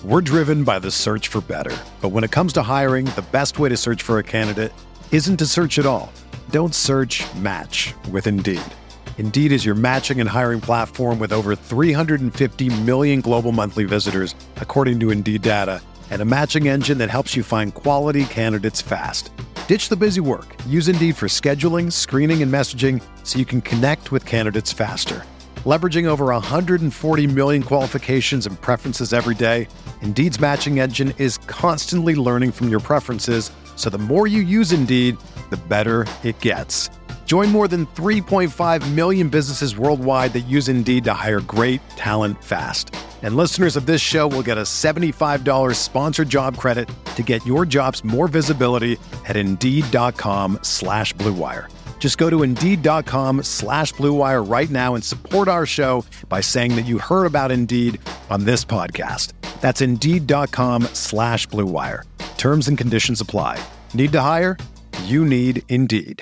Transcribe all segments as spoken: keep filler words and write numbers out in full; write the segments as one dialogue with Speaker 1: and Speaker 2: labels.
Speaker 1: We're driven by the search for better. But when it comes to hiring, the best way to search for a candidate isn't to search at all. Don't search, match with Indeed. Indeed is your matching and hiring platform with over three hundred fifty million global monthly visitors, according to Indeed data, and a matching engine that helps you find quality candidates fast. Ditch the busy work. Use Indeed for scheduling, screening, and messaging so you can connect with candidates faster. Leveraging over one hundred forty million qualifications and preferences every day, Indeed's matching engine is constantly learning from your preferences, so the more you use Indeed, the better it gets. Join more than three point five million businesses worldwide that use Indeed to hire great talent fast. And listeners of this show will get a seventy-five dollars sponsored job credit to get your jobs more visibility at Indeed.com slash Blue Wire. Just go to Indeed.com slash Blue Wire right now and support our show by saying that you heard about Indeed on this podcast. That's Indeed.com slash Blue Wire. Terms and conditions apply. Need to hire? You need Indeed.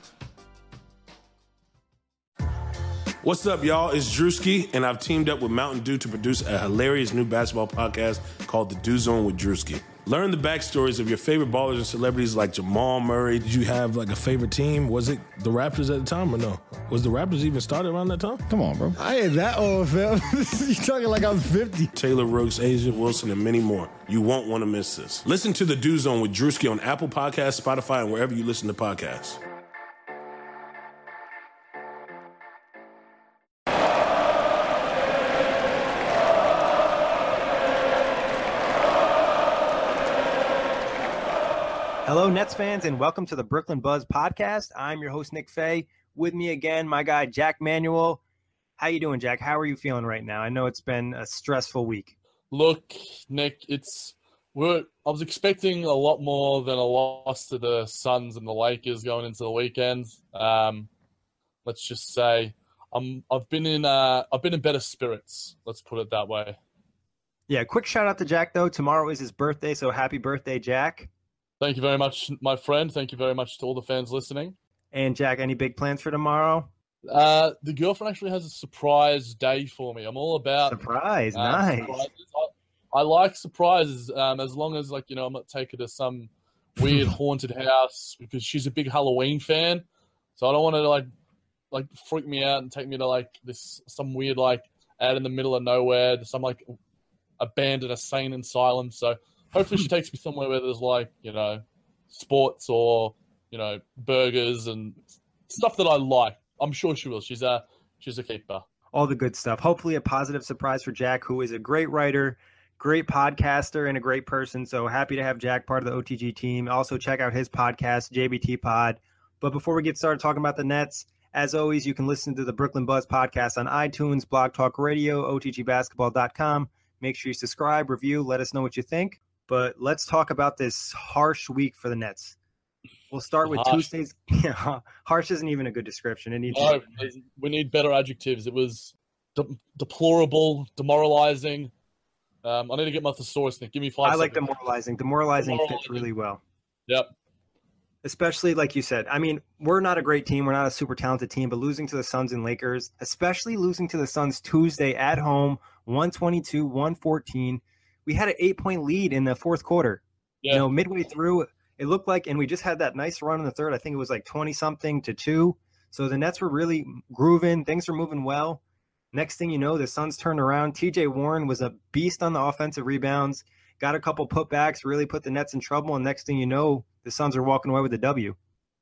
Speaker 2: What's up, y'all? It's Drewski, and I've teamed up with Mountain Dew to produce a hilarious new basketball podcast called The Dew Zone with Drewski. Learn the backstories of your favorite ballers and celebrities like Jamal Murray.
Speaker 3: Did you have like a favorite team? Was it the Raptors at the time or no? Was the Raptors even started around that time?
Speaker 4: Come on, bro. I ain't that old, fam. You talking like I was fifty.
Speaker 2: Taylor Rooks, Asia Wilson, and many more. You won't want to miss this. Listen to The Dew Zone with Drewski on Apple Podcasts, Spotify, and wherever you listen to podcasts.
Speaker 5: Hello, Nets fans, and welcome to the Brooklyn Buzz podcast. I'm your host, Nick Fay. With me again, my guy, Jack Manuel. How you doing, Jack? How are you feeling right now? I know it's been a stressful week.
Speaker 6: Look, Nick, it's we're. I was expecting a lot more than a loss to the Suns and the Lakers going into the weekend. Um, let's just say I'm. I've been in. Uh, I've been in better spirits. Let's put it that way.
Speaker 5: Yeah. Quick shout out to Jack though. Tomorrow is his birthday, so happy birthday, Jack.
Speaker 6: Thank you very much, my friend. Thank you very much to all the fans listening.
Speaker 5: And Jack, any big plans for tomorrow?
Speaker 6: Uh, the girlfriend actually has a surprise day for me. I'm all about
Speaker 5: surprise.
Speaker 6: Uh,
Speaker 5: nice.
Speaker 6: Surprises. I, I like surprises, um, as long as like you know I'm not taking her to some weird haunted house because she's a big Halloween fan. So I don't want her to like like freak me out and take me to like this some weird like out in the middle of nowhere, some like abandoned insane asylum. So. Hopefully she takes me somewhere where there's like, you know, sports or, you know, burgers and stuff that I like. I'm sure she will. She's a, she's a keeper.
Speaker 5: All the good stuff. Hopefully a positive surprise for Jack, who is a great writer, great podcaster, and a great person. So happy to have Jack part of the O T G team. Also check out his podcast, J B T Pod. But before we get started talking about the Nets, as always, you can listen to the Brooklyn Buzz podcast on iTunes, Blog Talk Radio, O T G basketball dot com. Make sure you subscribe, review, let us know what you think. But let's talk about this harsh week for the Nets. We'll start with harsh. Tuesday's. Yeah, harsh isn't even a good description. It needs
Speaker 6: no, we need better adjectives. It was de- deplorable, demoralizing. Um, I need to get my thesaurus, Nick. Give me five
Speaker 5: I like
Speaker 6: seconds.
Speaker 5: demoralizing. Demoralizing. Demoralizing fits really well.
Speaker 6: Yep.
Speaker 5: Especially, like you said, I mean, we're not a great team. We're not a super talented team, but losing to the Suns and Lakers, especially losing to the Suns Tuesday at home, one twenty-two one fourteen. We had an eight-point lead in the fourth quarter. Yeah. You know, midway through, it looked like, and we just had that nice run in the third. I think it was like twenty-something to two. So the Nets were really grooving. Things were moving well. Next thing you know, the Suns turned around. T J Warren was a beast on the offensive rebounds, got a couple putbacks, really put the Nets in trouble, and next thing you know, the Suns are walking away with a W.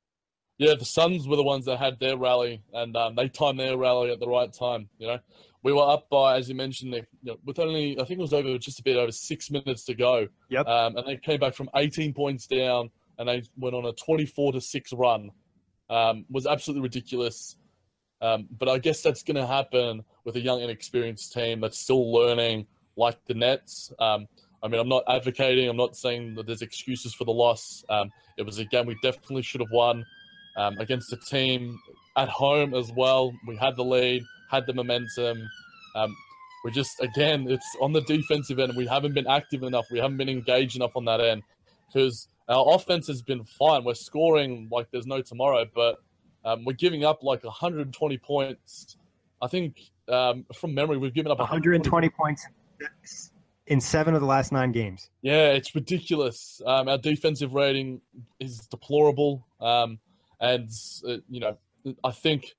Speaker 6: Yeah, the Suns were the ones that had their rally, and um, they timed their rally at the right time, you know. We were up by, as you mentioned, you know, with only, I think it was over just a bit over six minutes to go.
Speaker 5: Yep.
Speaker 6: Um, and they came back from eighteen points down, and they went on a twenty-four to six run. Um, was absolutely ridiculous. Um, but I guess that's going to happen with a young, inexperienced team that's still learning, like the Nets. Um, I mean, I'm not advocating. I'm not saying that there's excuses for the loss. Um, it was a game we definitely should have won um, against a team at home as well. We had the lead. Had the momentum. Um, we just, again, it's on the defensive end. We haven't been active enough. We haven't been engaged enough on that end because our offense has been fine. We're scoring like there's no tomorrow, but um, we're giving up like one hundred twenty points. I think um, from memory, we've given up
Speaker 5: one hundred twenty points in seven of the last nine games.
Speaker 6: Yeah, it's ridiculous. Um, our defensive rating is deplorable. Um, and, uh, you know, I think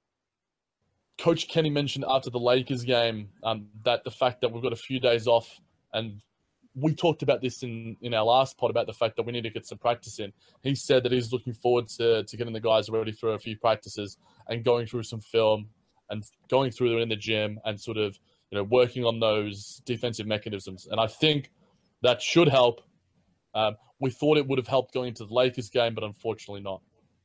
Speaker 6: Coach Kenny mentioned after the Lakers game um, that the fact that we've got a few days off, and we talked about this in, in our last pod about the fact that we need to get some practice in. He said that he's looking forward to, to getting the guys ready for a few practices and going through some film and going through it in the gym and sort of, you know, working on those defensive mechanisms. And I think that should help. Um, we thought it would have helped going into the Lakers game, but unfortunately not.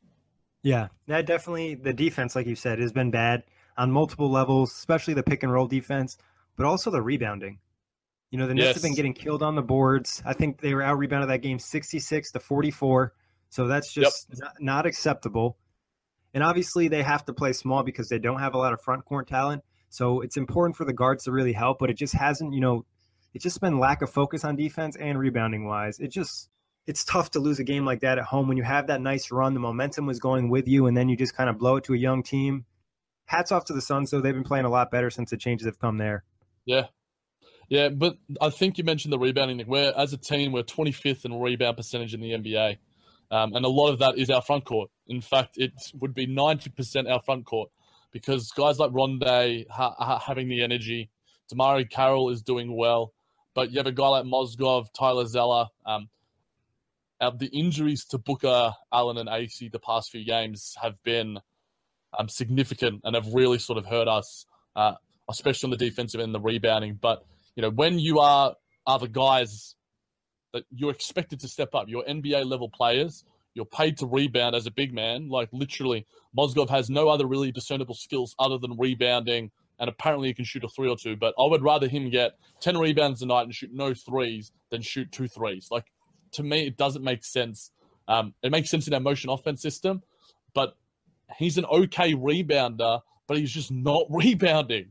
Speaker 5: Yeah, that definitely, the defense, like you said, has been bad on multiple levels, especially the pick and roll defense, but also the rebounding. You know, the Nets
Speaker 6: Yes.
Speaker 5: have been getting killed on the boards. I think they were out rebounded that game sixty-six to forty-four. So that's just
Speaker 6: Yep.
Speaker 5: not, not acceptable. And obviously they have to play small because they don't have a lot of front court talent. So it's important for the guards to really help, but it just hasn't, you know, it's just been lack of focus on defense and rebounding wise. It just, it's tough to lose a game like that at home when you have that nice run. The momentum was going with you, and then you just kind of blow it to a young team. Hats off to the Suns, though. They've been playing a lot better since the changes have come there.
Speaker 6: Yeah. Yeah, but I think you mentioned the rebounding. We're, as a team, we're twenty-fifth in rebound percentage in the N B A. Um, and a lot of that is our front court. In fact, it would be ninety percent our front court because guys like Rondé ha- ha- having the energy. Damari Carroll is doing well. But you have a guy like Mozgov, Tyler Zeller. Um, uh, the injuries to Booker, Allen, and A C the past few games have been um, significant and have really sort of hurt us, uh, especially on the defensive end and the rebounding. But, you know, when you are, are the guys that you're expected to step up, you're N B A level players, you're paid to rebound as a big man. Like literally, Mozgov has no other really discernible skills other than rebounding, and apparently he can shoot a three or two. But I would rather him get ten rebounds a night and shoot no threes than shoot two threes. Like, to me, it doesn't make sense. Um, it makes sense in our motion offense system, but he's an okay rebounder, but he's just not rebounding.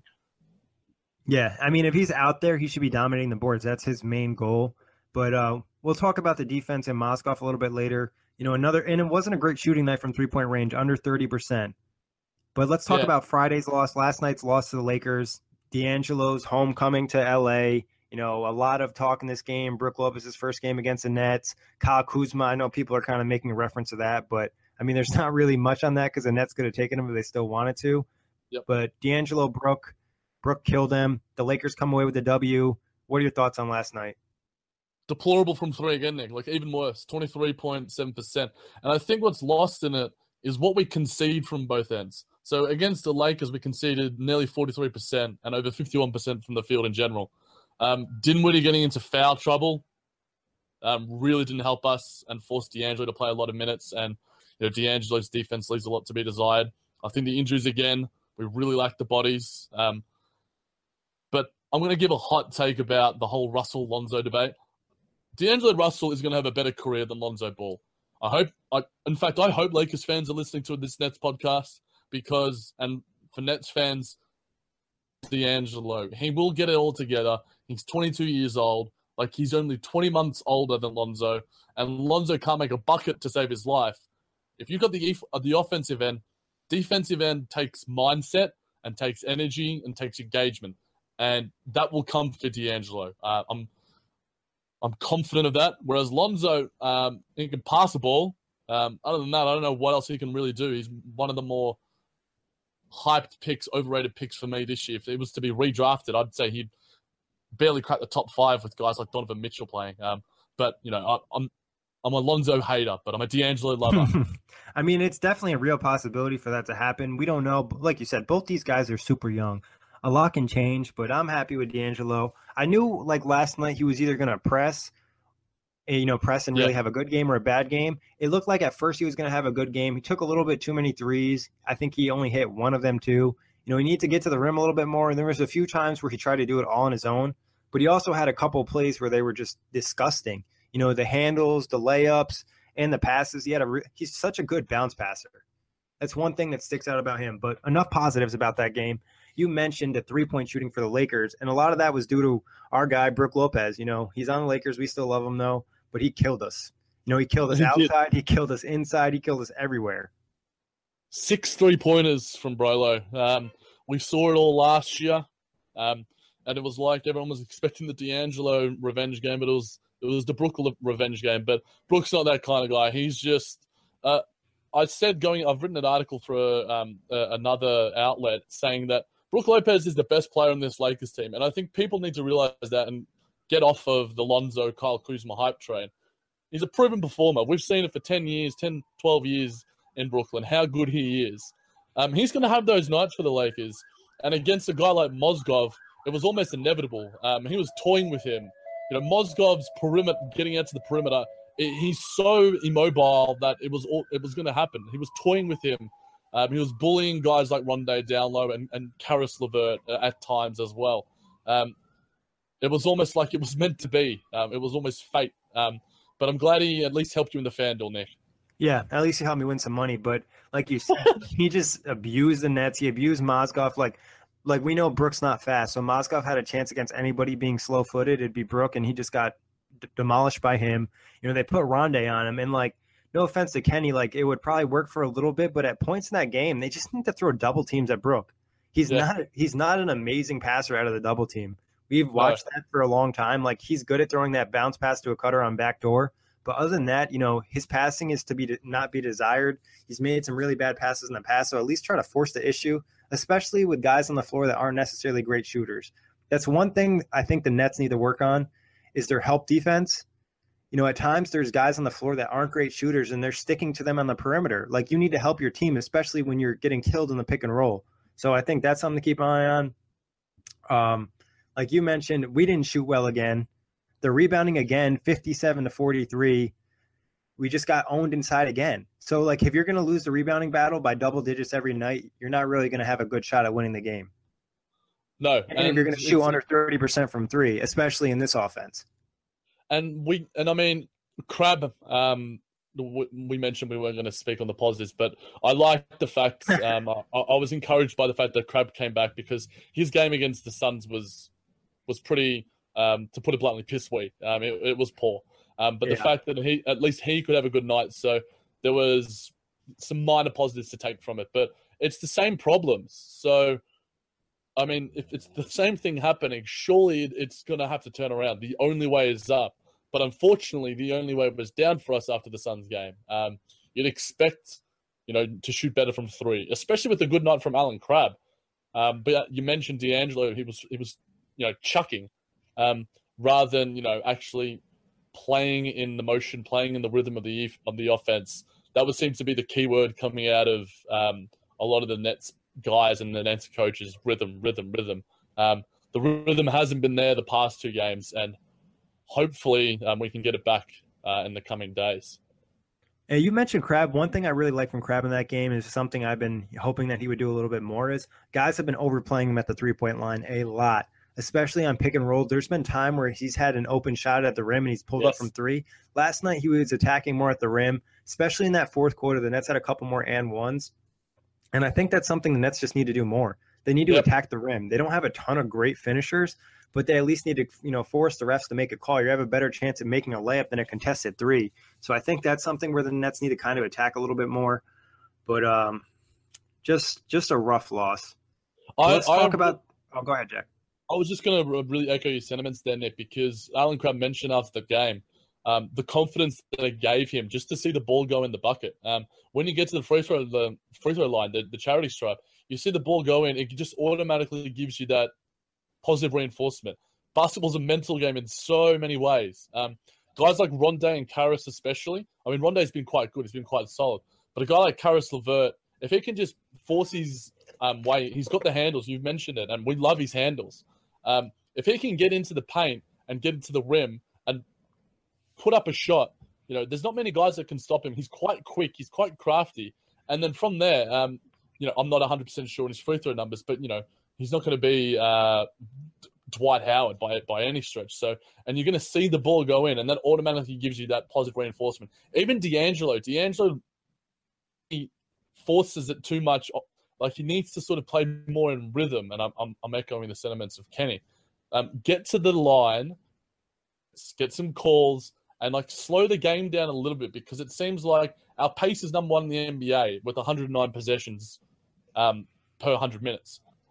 Speaker 5: Yeah, I mean, if he's out there, he should be dominating the boards. That's his main goal. But uh, we'll talk about the defense in Mozgov a little bit later. You know, another, and it wasn't a great shooting night from three-point range, under thirty percent. But let's talk
Speaker 6: Yeah.
Speaker 5: about Friday's loss, last night's loss to the Lakers, D'Angelo's homecoming to L A. You know, a lot of talk in this game. Brook Lopez's first game against the Nets. Kyle Kuzma, I know people are kind of making a reference to that, but I mean, there's not really much on that because the Nets could have taken him if they still wanted to.
Speaker 6: Yep.
Speaker 5: But D'Angelo, Brook, Brook killed him. The Lakers come away with the W. What are your thoughts on last night?
Speaker 6: Deplorable from three again, Nick. Like, even worse, twenty-three point seven percent. And I think what's lost in it is what we concede from both ends. So against the Lakers, we conceded nearly forty-three percent and over fifty-one percent from the field in general. Um, Dinwiddie getting into foul trouble um, really didn't help us and forced D'Angelo to play a lot of minutes. And you know, D'Angelo's defense leaves a lot to be desired. I think the injuries again, we really lack the bodies. Um, but I'm going to give a hot take about the whole Russell-Lonzo debate. D'Angelo Russell is going to have a better career than Lonzo Ball. I hope, I, in fact, I hope Lakers fans are listening to this Nets podcast because, and for Nets fans, D'Angelo, he will get it all together. He's twenty-two years old. Like, he's only twenty months older than Lonzo, and Lonzo can't make a bucket to save his life. If you've got the the offensive end, defensive end takes mindset and takes energy and takes engagement, and that will come for D'Angelo. Uh, I'm I'm confident of that. Whereas Lonzo, um, he can pass the ball. Um, other than that, I don't know what else he can really do. He's one of the more hyped picks, overrated picks for me this year. If it was to be redrafted, I'd say he'd barely crack the top five with guys like Donovan Mitchell playing. Um, but, you know, I, I'm I'm a Lonzo hater, but I'm a D'Angelo lover.
Speaker 5: I mean, it's definitely a real possibility for that to happen. We don't know. Like you said, both these guys are super young. A lot can change, but I'm happy with D'Angelo. I knew, like, last night he was either going to press, you know, press and really
Speaker 6: Yeah.
Speaker 5: have a good game or a bad game. It looked like at first he was going to have a good game. He took a little bit too many threes. I think he only hit one of them, too. You know, he needs to get to the rim a little bit more. And there was a few times where he tried to do it all on his own. But he also had a couple of plays where they were just disgusting. You know, the handles, the layups, and the passes. He had a re- he's such a good bounce passer. That's one thing that sticks out about him. But enough positives about that game. You mentioned the three-point shooting for the Lakers, and a lot of that was due to our guy, Brook Lopez. You know, he's on the Lakers. We still love him, though, but he killed us. You know, he killed us
Speaker 6: He did.
Speaker 5: outside. He killed us inside. He killed us everywhere.
Speaker 6: Six three-pointers from Brolo. Um, we saw it all last year. Um, and it was like everyone was expecting the D'Angelo revenge game, but it was it was the Brook revenge game. But Brook's not that kind of guy. He's just. Uh, I said going. I've written an article for um, uh, another outlet saying that Brook Lopez is the best player on this Lakers team, and I think people need to realize that and get off of the Lonzo, Kyle Kuzma hype train. He's a proven performer. We've seen it for ten years, ten, twelve years in Brooklyn, how good he is. Um, he's going to have those nights for the Lakers. And against a guy like Mozgov, it was almost inevitable. Um, he was toying with him. You know, Mozgov's perimeter, getting out to the perimeter, it, he's so immobile that it was all, it was going to happen. He was toying with him. Um, he was bullying guys like Rondé down low and, and Karis LeVert at times as well. Um, it was almost like it was meant to be. Um, it was almost fate. Um, but I'm glad he at least helped you in the FanDuel, Nick.
Speaker 5: Yeah, at least he helped me win some money. But like you said, he just abused the Nets. He abused Mozgov. Like, like we know Brook's not fast. So Mozgov had a chance against anybody being slow-footed. It'd be Brook, and he just got d- demolished by him. You know, they put Rondé on him. And, like, no offense to Kenny, like, it would probably work for a little bit. But at points in that game, they just need to throw double teams at Brook. He's yeah. not he's not an amazing passer out of the double team. We've watched no. that for a long time. Like, he's good at throwing that bounce pass to a cutter on backdoor. But other than that, you know, his passing is to be not be desired. He's made some really bad passes in the past, so at least try to force the issue, especially with guys on the floor that aren't necessarily great shooters. That's one thing I think the Nets need to work on is their help defense. You know, at times there's guys on the floor that aren't great shooters, and they're sticking to them on the perimeter. Like, you need to help your team, especially when you're getting killed in the pick and roll. So I think that's something to keep an eye on. Um, like you mentioned, we didn't shoot well again. The rebounding again, fifty-seven to forty-three. We just got owned inside again. So, like, if you're going to lose the rebounding battle by double digits every night, you're not really going to have a good shot at winning the game.
Speaker 6: No.
Speaker 5: And, and if you're going to shoot under thirty percent from three, especially in this offense.
Speaker 6: And we, and I mean, Crabbe, um, we mentioned we weren't going to speak on the positives, but I like the fact, um, I, I was encouraged by the fact that Crabbe came back because his game against the Suns was was pretty, um, to put it bluntly, piss weak. Um, it, it was poor. Um, but yeah. the fact that he, at least he could have a good night, so there was some minor positives to take from it. But it's the same problems. So, I mean, if it's the same thing happening, surely it's going to have to turn around. The only way is up. But unfortunately, the only way was down for us after the Suns game. Um, you'd expect, you know, to shoot better from three, especially with a good night from Allen Crabbe. Um, but you mentioned D'Angelo; he was he was, you know, chucking um, rather than you know actually playing in the motion, playing in the rhythm of the of the offense. That would seem to be the key word coming out of um, a lot of the Nets guys and the Nets coaches: rhythm, rhythm, rhythm. Um, the rhythm hasn't been there the past two games, and hopefully um, we can get it back uh, in the coming days.
Speaker 5: Hey, you mentioned Crabbe. One thing I really like from Crabbe in that game is something I've been hoping that he would do a little bit more is guys have been overplaying him at the three-point line a lot, especially on pick and roll. There's been time where he's had an open shot at the rim and he's pulled yes. up from three. Last night he was attacking more at the rim, especially in that fourth quarter. The Nets had a couple more and ones. And I think that's something the Nets just need to do more. They need to yep. attack the rim. They don't have a ton of great finishers, but they at least need to, you know, force the refs to make a call. You have a better chance of making a layup than a contested three. So I think that's something where the Nets need to kind of attack a little bit more. But um, just just a rough loss. I, Let's I, talk I, about – oh, go ahead, Jack.
Speaker 6: I was just going to really echo your sentiments there, Nick, because Allen Crabbe mentioned after the game um, the confidence that it gave him just to see the ball go in the bucket. Um, when you get to the free throw, the free throw line, the, the charity stripe, you see the ball go in, it just automatically gives you that positive reinforcement. Basketball's a mental game in so many ways. Um, guys like Rondé and Karis especially, I mean, Rondé's been quite good. He's been quite solid. But a guy like Karis LeVert, if he can just force his um, way, he's got the handles. You've mentioned it, and we love his handles. Um, if he can get into the paint and get into the rim and put up a shot, you know, there's not many guys that can stop him. He's quite quick. He's quite crafty. And then from there, um, you know, I'm not one hundred percent sure on his free throw numbers, but, you know, he's not going to be uh, Dwight Howard by by any stretch. So, and you're going to see the ball go in, and that automatically gives you that positive reinforcement. Even D'Angelo, D'Angelo, he forces it too much. Like, he needs to sort of play more in rhythm, and I'm I'm, I'm echoing the sentiments of Kenny. Um, get to the line, get some calls, and like slow the game down a little bit, because it seems like our pace is number one in the N B A with one hundred nine possessions um, per one hundred minutes.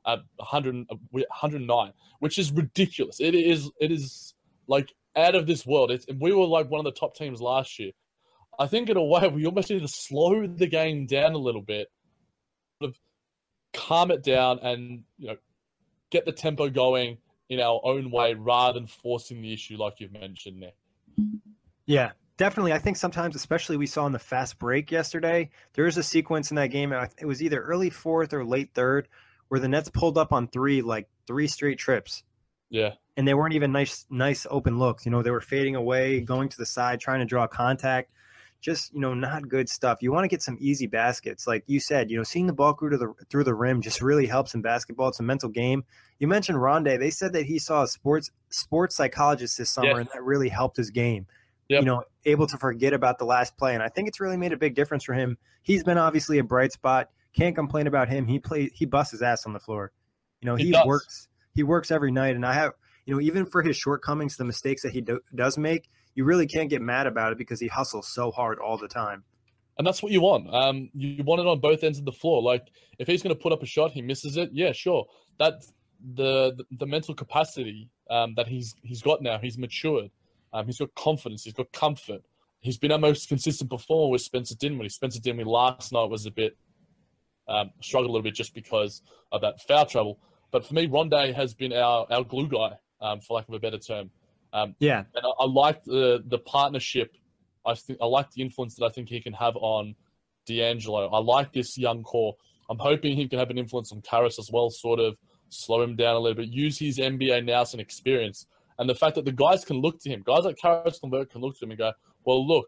Speaker 6: at one hundred, one hundred nine, which is ridiculous. It is it is like out of this world. It's, we were like one of the top teams last year. I think in a way we almost need to slow the game down a little bit, sort of calm it down, and you know get the tempo going in our own way rather than forcing the issue like you've mentioned there.
Speaker 5: Yeah, definitely. I think sometimes, especially we saw in the fast break yesterday, there was a sequence in that game. It was either early fourth or late third where the Nets pulled up on three, like three straight trips.
Speaker 6: Yeah.
Speaker 5: And they weren't even nice, nice open looks. You know, they were fading away, going to the side, trying to draw contact. Just, you know, not good stuff. You want to get some easy baskets. Like you said, you know, seeing the ball through to the through the rim just really helps in basketball. It's a mental game. You mentioned Rondé. They said that he saw a sports sports psychologist this summer,
Speaker 6: yeah.
Speaker 5: and that really helped his game.
Speaker 6: Yep.
Speaker 5: You know, able to forget about the last play. And I think it's really made a big difference for him. He's been obviously a bright spot. Can't complain about him. He play, he busts his ass on the floor. You know, he,
Speaker 6: he
Speaker 5: works. He works every night. And I have, you know, even for his shortcomings, the mistakes that he do, does make, you really can't get mad about it because he hustles so hard all the time.
Speaker 6: And that's what you want. Um, you want it on both ends of the floor. Like if he's going to put up a shot, he misses it. Yeah, sure. That the the, the mental capacity um, that he's he's got now. He's matured. Um, he's got confidence. He's got comfort. He's been our most consistent performer with Spencer Dinwiddie. Spencer Dinwiddie last night was a bit um, struggled a little bit just because of that foul trouble. But for me, Rondé has been our, our glue guy, um, for lack of a better term. Um,
Speaker 5: yeah,
Speaker 6: and I, I like the the partnership. I think I like the influence that I think he can have on D'Angelo. I like this young core. I'm hoping he can have an influence on Caris as well, sort of slow him down a little bit, use his N B A nous and experience. And the fact that the guys can look to him, guys like Caris LeVert can look to him and go, well, look,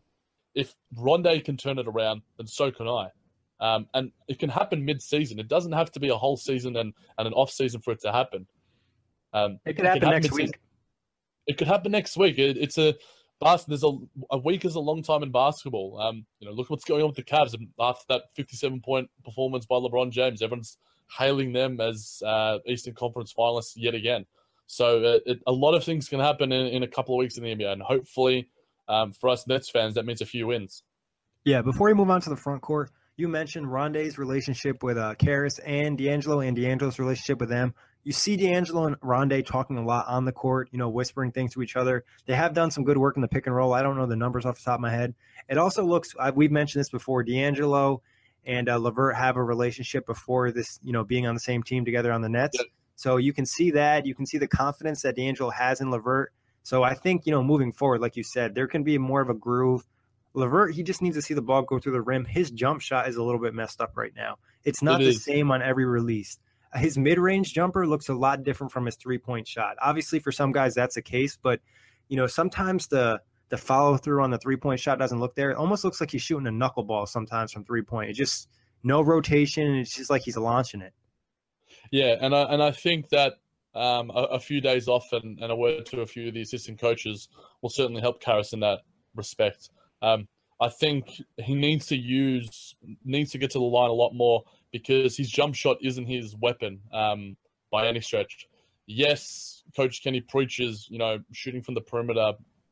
Speaker 6: if Rondé can turn it around, then so can I. Um, and it can happen mid-season. It doesn't have to be a whole season and, and an off-season for it to happen. Um,
Speaker 5: it could happen, it happen next week.
Speaker 6: It could happen next week. It, it's a there's a, a week is a long time in basketball. Um, you know, look what's going on with the Cavs after that fifty-seven point performance by LeBron James. Everyone's hailing them as uh, Eastern Conference finalists yet again. So uh, it, a lot of things can happen in, in a couple of weeks in the N B A, and hopefully um, for us Nets fans, that means a few wins.
Speaker 5: Yeah, before we move on to the front court, you mentioned Rondé's relationship with uh, Caris and D'Angelo and D'Angelo's relationship with them. You see D'Angelo and Rondé talking a lot on the court, you know, whispering things to each other. They have done some good work in the pick and roll. I don't know the numbers off the top of my head. It also looks, uh, we've mentioned this before, D'Angelo and uh, LeVert have a relationship before this, you know, being on the same team together on the Nets. Yep. So you can see that. You can see the confidence that D'Angelo has in LeVert. So I think, you know, moving forward, like you said, there can be more of a groove. LeVert, he just needs to see the ball go through the rim. His jump shot is a little bit messed up right now. It's not it the is. same on every release. His mid-range jumper looks a lot different from his three-point shot. Obviously, for some guys, that's the case. But, you know, sometimes the the follow-through on the three-point shot doesn't look there. It almost looks like he's shooting a knuckleball sometimes from three-point. It just no rotation, and it's just like he's launching it.
Speaker 6: Yeah, and I, and I think that um, a, a few days off and, and a word to a few of the assistant coaches will certainly help Caris in that respect. Um, I think he needs to use needs to get to the line a lot more because his jump shot isn't his weapon um, by any stretch. Yes, Coach Kenny preaches, you know, shooting from the perimeter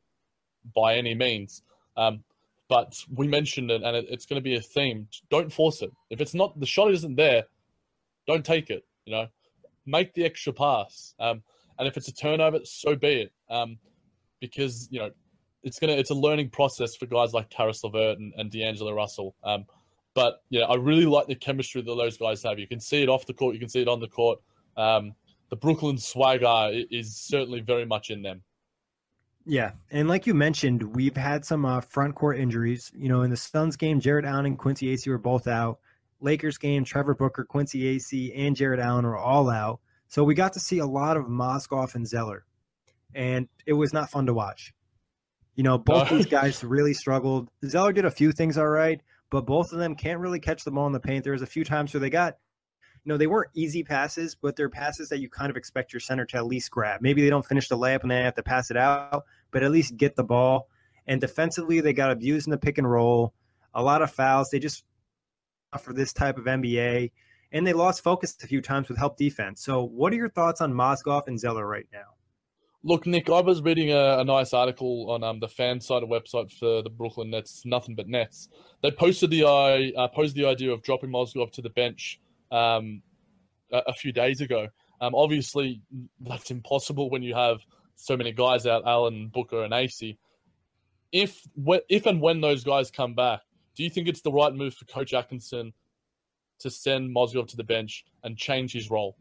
Speaker 6: by any means. Um, but we mentioned it, and it, it's going to be a theme. Don't force it. If it's not the shot isn't there, don't take it. You know, make the extra pass. Um, and if it's a turnover, so be it. Um, because you know. It's gonna. It's a learning process for guys like Caris LeVert and, and D'Angelo Russell. Um, but yeah, I really like the chemistry that those guys have. You can see it off the court. You can see it on the court. Um, the Brooklyn swagger is certainly very much in them.
Speaker 5: Yeah, and like you mentioned, we've had some uh, front court injuries. You know, in the Suns game, Jarrett Allen and Quincy Acy were both out. Lakers game, Trevor Booker, Quincy Acy, and Jarrett Allen were all out. So we got to see a lot of Mozgov and Zeller, and it was not fun to watch. You know, both these guys really struggled. Zeller did a few things all right, but both of them can't really catch the ball in the paint. There was a few times where they got, you know, they weren't easy passes, but they're passes that you kind of expect your center to at least grab. Maybe they don't finish the layup and they have to pass it out, but at least get the ball. And defensively, they got abused in the pick and roll, a lot of fouls. They just, for this type of N B A, and they lost focus a few times with help defense. So what are your thoughts on Mozgov and Zeller right now?
Speaker 6: Look, Nick, I was reading a, a nice article on um, the fan side website for the Brooklyn Nets, Nothing But Nets. They posted the uh, posed the idea of dropping Mozgov to the bench um, a, a few days ago. Um, obviously, that's impossible when you have so many guys out, Allen, Booker, and A C. If, if and when those guys come back, do you think it's the right move for Coach Atkinson to send Mozgov to the bench and change his role?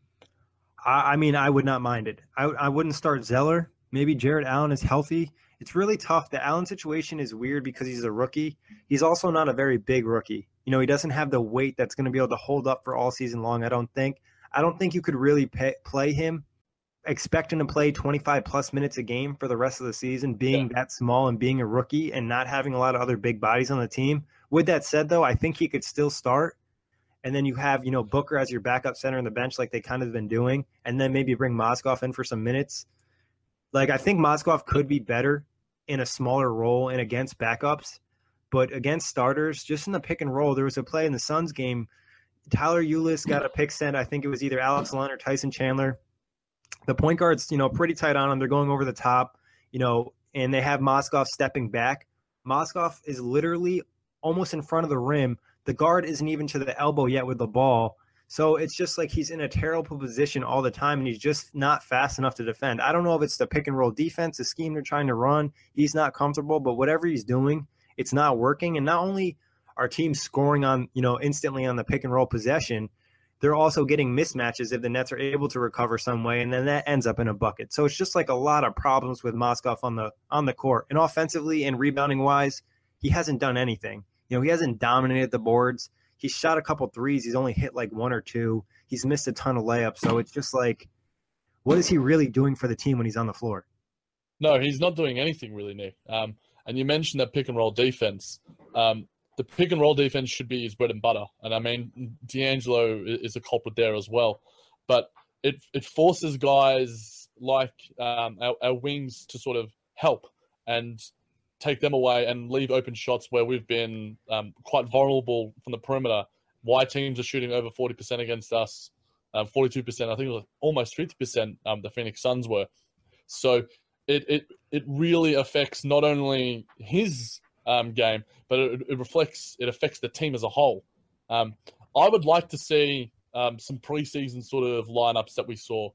Speaker 5: I, I mean, I would not mind it. I, I wouldn't start Zeller. Maybe Jared Allen is healthy. It's really tough. The Allen situation is weird because he's a rookie. He's also not a very big rookie. You know, he doesn't have the weight that's going to be able to hold up for all season long, I don't think. I don't think you could really pay, play him, expecting to play twenty-five plus minutes a game for the rest of the season, being yeah. that small and being a rookie and not having a lot of other big bodies on the team. With that said, though, I think he could still start. And then you have, you know, Booker as your backup center on the bench like they kind of been doing, and then maybe bring Mozgov in for some minutes. Like, I think Mozgov could be better in a smaller role and against backups, but against starters, just in the pick and roll, there was a play in the Suns game. Tyler Ulis got a pick sent. I think it was either Alex Len or Tyson Chandler. The point guard's, you know, pretty tight on him. They're going over the top, you know, and they have Mozgov stepping back. Mozgov is literally almost in front of the rim. The guard isn't even to the elbow yet with the ball. So it's just like he's in a terrible position all the time, and he's just not fast enough to defend. I don't know if it's the pick and roll defense, the scheme they're trying to run. He's not comfortable, but whatever he's doing, it's not working. And not only are teams scoring on, you know, instantly on the pick and roll possession, they're also getting mismatches if the Nets are able to recover some way, and then that ends up in a bucket. So it's just like a lot of problems with Mozgov on the on the court. And offensively and rebounding wise, he hasn't done anything. You know, he hasn't dominated the boards. He's shot a couple threes. He's only hit like one or two. He's missed a ton of layups. So it's just like, what is he really doing for the team when he's on the floor?
Speaker 6: No, he's not doing anything really, Nick. Um, and you mentioned that pick and roll defense. Um, the pick and roll defense should be his bread and butter. And I mean, D'Angelo is a culprit there as well. But it it forces guys like um, our, our wings to sort of help and take them away and leave open shots where we've been um, quite vulnerable from the perimeter. Why teams are shooting over forty percent against us, um, forty-two percent, I think it was almost fifty percent um, the Phoenix Suns were. So it it, it really affects not only his um, game, but it, it reflects, it affects the team as a whole. Um, I would like to see um, some preseason sort of lineups that we saw.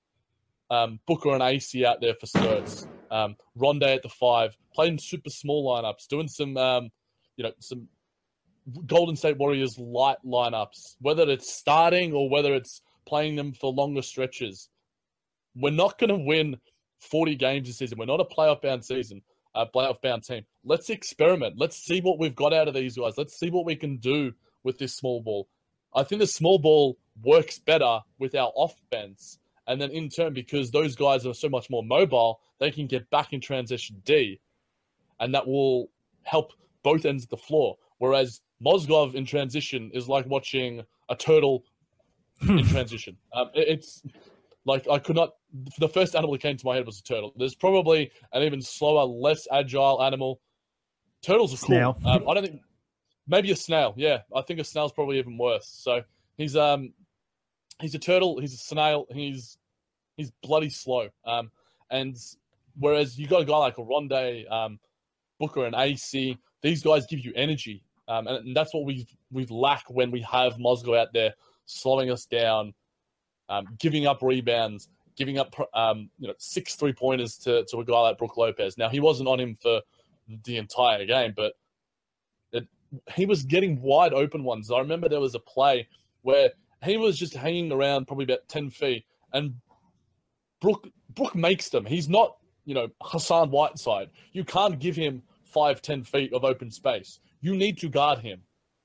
Speaker 6: Um, Booker and A C out there for Sturts. Um, Rondae at the five, playing super small lineups, doing some, um, you know, some Golden State Warriors light lineups, whether it's starting or whether it's playing them for longer stretches. We're not going to win forty games this season. We're not a playoff-bound season, a playoff-bound team. Let's experiment. Let's see what we've got out of these guys. Let's see what we can do with this small ball. I think the small ball works better with our offense. And then in turn, because those guys are so much more mobile, they can get back in transition D. And that will help both ends of the floor. Whereas Mozgov in transition is like watching a turtle in transition. Um, it, it's like I could not... The first animal that came to my head was a turtle. There's probably an even slower, less agile animal. Turtles are cool.
Speaker 5: Snail.
Speaker 6: Um, I don't think... Maybe a snail, yeah. I think a snail's probably even worse. So he's... um. He's a turtle. He's a snail. He's he's bloody slow. Um, and whereas you got a guy like a Rondae, um, Booker, and A C, these guys give you energy, um, and, and that's what we've we've lacked when we have Mozgov out there slowing us down, um, giving up rebounds, giving up um, you know six three pointers to to a guy like Brook Lopez. Now he wasn't on him for the entire game, but it, he was getting wide open ones. I remember there was a play where he was just hanging around probably about ten feet, and Brook Brook makes them. He's not, you know, Hassan Whiteside. You can't give him five, ten feet of open space. You need to guard him.